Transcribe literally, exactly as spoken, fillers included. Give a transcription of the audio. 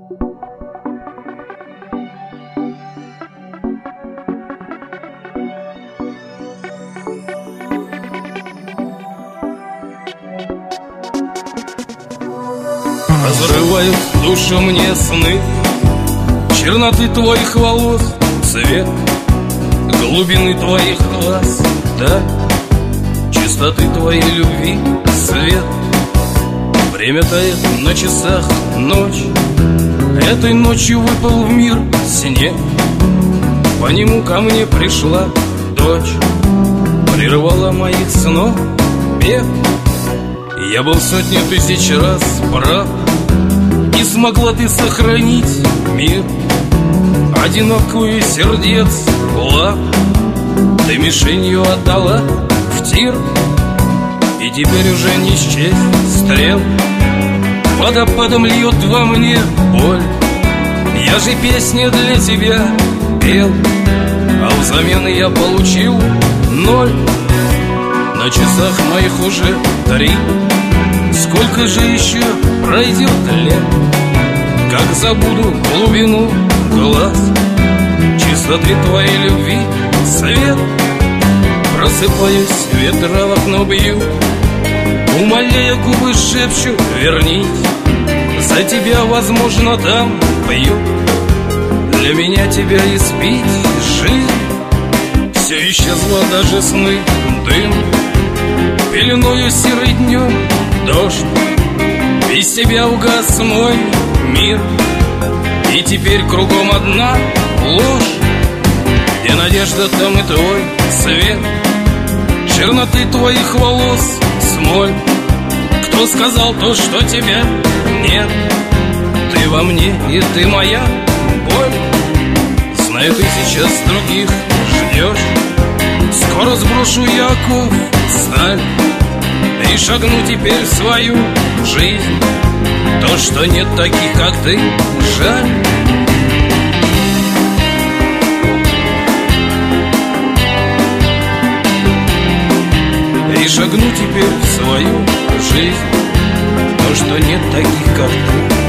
Разрывают душу мне сны черноты твоих волос, цвет глубины твоих глаз, да, чистоты твоей любви, свет. Время тает на часах, ночь. Этой ночью выпал в мир снег. По нему ко мне пришла дочь, прервала моих снов бег. Я был сотни тысяч раз прав. Не смогла ты сохранить мир, одинокую сердец лав. Ты мишенью отдала в тир, и теперь уже не счесть стрел. Водопадом льет во мне боль. Я же песни для тебя пел, а взамен я получил ноль. На часах моих уже три. Сколько же еще пройдет лет, как забуду глубину глаз, чистоты твоей любви, свет. Просыпаюсь, ветра в окно бьют, умоляя, губы шепчут: вернись. За тебя, возможно, там пою, для меня тебя испить жизнь. Все исчезло, даже сны, дым, пеленою серый днем дождь. Без тебя угас мой мир, и теперь кругом одна ложь. Где надежда, там и твой свет, черноты твоих волос смоль. Кто сказал то, что тебя нет? Ты во мне, и ты моя боль. Знаю, ты сейчас других ждешь. Скоро сброшу я оков сталь и шагну теперь в свою жизнь. То, что нет таких, как ты, жаль. И шагну теперь в свою жизнь. То, что нет таких, как ты,